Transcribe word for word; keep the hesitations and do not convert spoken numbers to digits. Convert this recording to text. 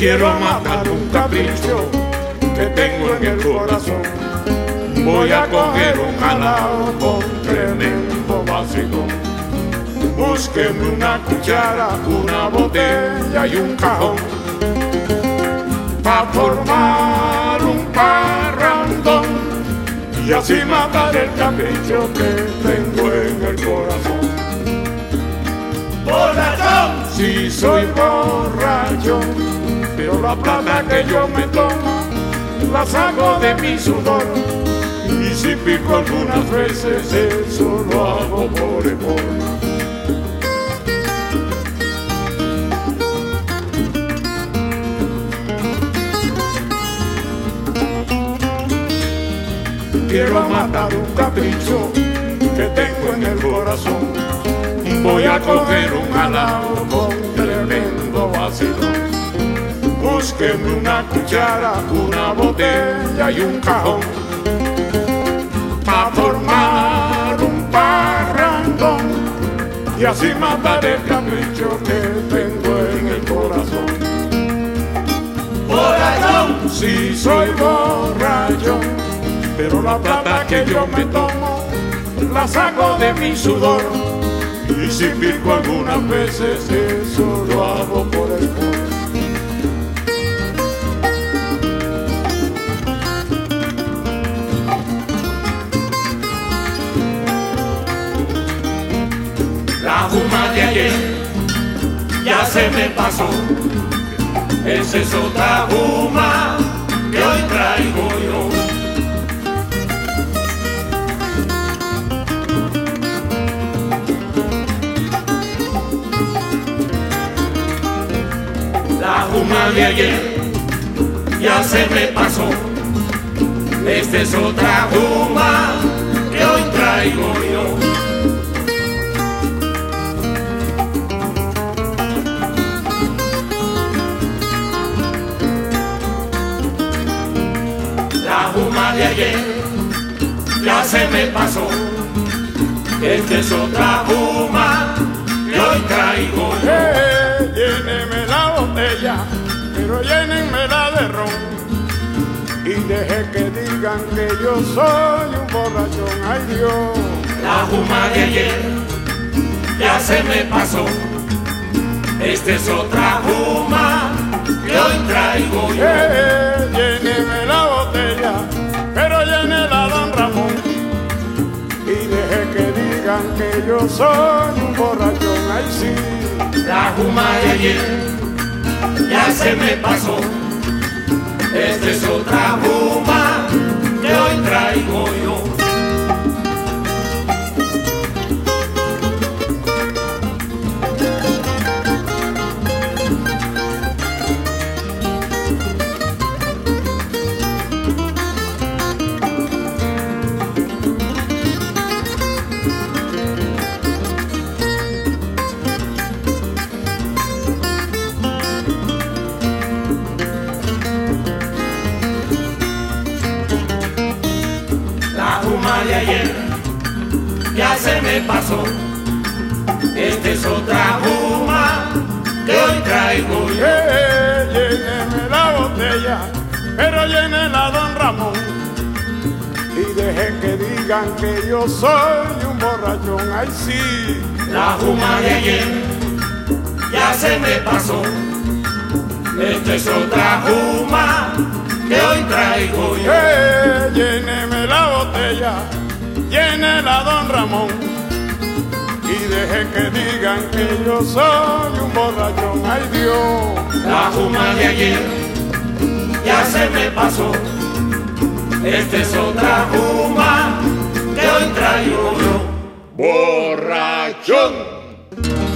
Quiero matar un capricho que tengo en el corazón. Voy a coger un jalao con tremendo vacilón. Búsqueme una cuchara, una botella y un cajón, pa' formar un parrandón y así matar el capricho que tengo en el corazón. ¡Borrachón! Sí, soy borracho, pero la plata que yo me tomo la saco de mi sudor. Y si pico algunas veces, eso lo hago por amor. Quiero matar un capricho que tengo en el corazón. Voy a coger un jalao con tremendo vacilón. Búsqueme una cuchara, una botella y un cajón, pa' formar un parrandón y así matar el capricho que tengo en el corazón. ¡Borrachón! Sí, soy borracho, pero la plata que yo me tomo la saco de mi sudor. Y si pico algunas veces, eso lo hago por el amor. La juma de ayer ya se me pasó. Esa es otra juma que hoy traigo yo. La juma de ayer ya se me pasó. Esta es otra juma que hoy traigo yo. La juma de ayer ya se me pasó. Esta es otra juma que hoy traigo yo. Hey, lléneme la botella, pero llénenmela de ron. Y deje que digan que yo soy un borrachón, ay Dios. La juma de ayer ya se me pasó. Esta es otra juma que hoy traigo yo. Hey, lléneme la botella, pero llénela don Ramón. Y deje que digan que yo soy un borrachón, ay sí. La juma de ayer ya se me pasó. Esta es otra juma que hoy traigo yo. De ayer ya se me pasó. Esta es otra juma que hoy traigo yo. Hey, lléneme la botella, pero llénela don Ramón. Y deje que digan que yo soy un borrachón, ay sí. La juma de ayer ya se me pasó. Esta es otra juma que hoy traigo yo. Hey, lléneme la botella, llénela don Ramón. Y deje que digan que yo soy un borrachón, ay Dios. La juma de ayer ya se me pasó. Esta es otra juma que hoy traigo yo. Borrachón.